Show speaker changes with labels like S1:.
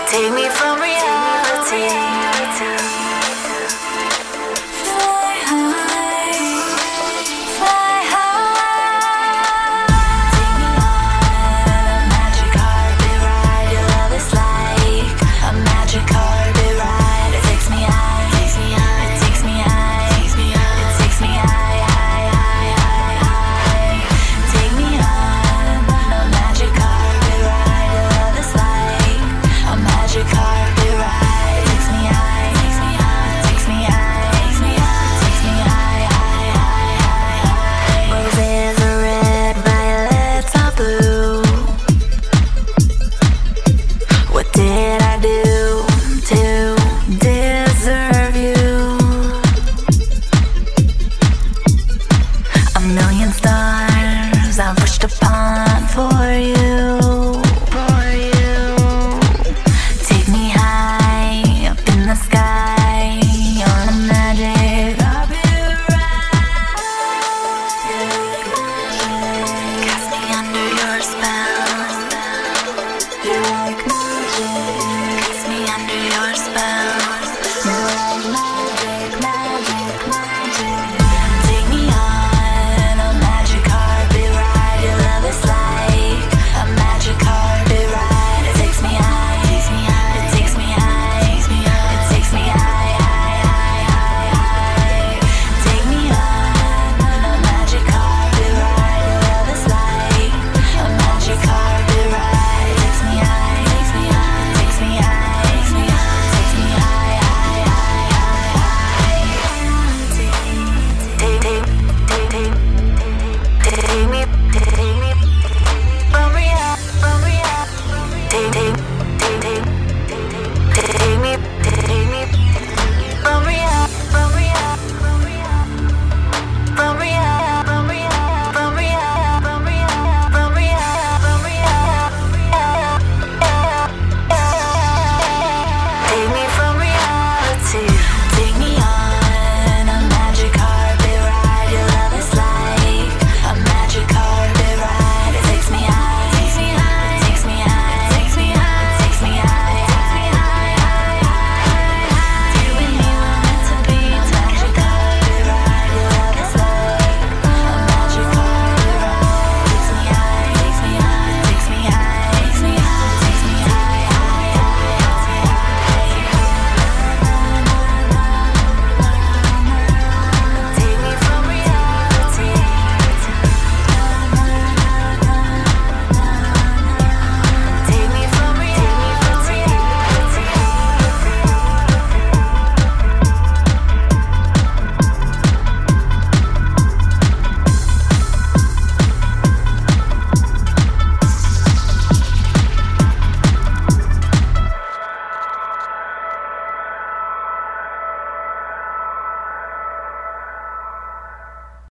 S1: Take me from reality. Fly high, fly high. Take me on a magic carpet ride. Your love is like a magic carpet ride. It takes me high, takes me high, it takes me high, takes me high, it takes me high, high, high, high, high. Take me on a magic carpet ride. Your love is like a magic carpet ride. It takes me high, takes me high, takes me high, takes me high, takes me high, high, high, high, high. Roses are red, violets are blue. What did I do to deserve you? A million stars I've wished upon for you. For you. Take me high up in the sky on a magic carpet ride. Cast me under your spell. You're like magic. Cast me under your spell. You're like magic.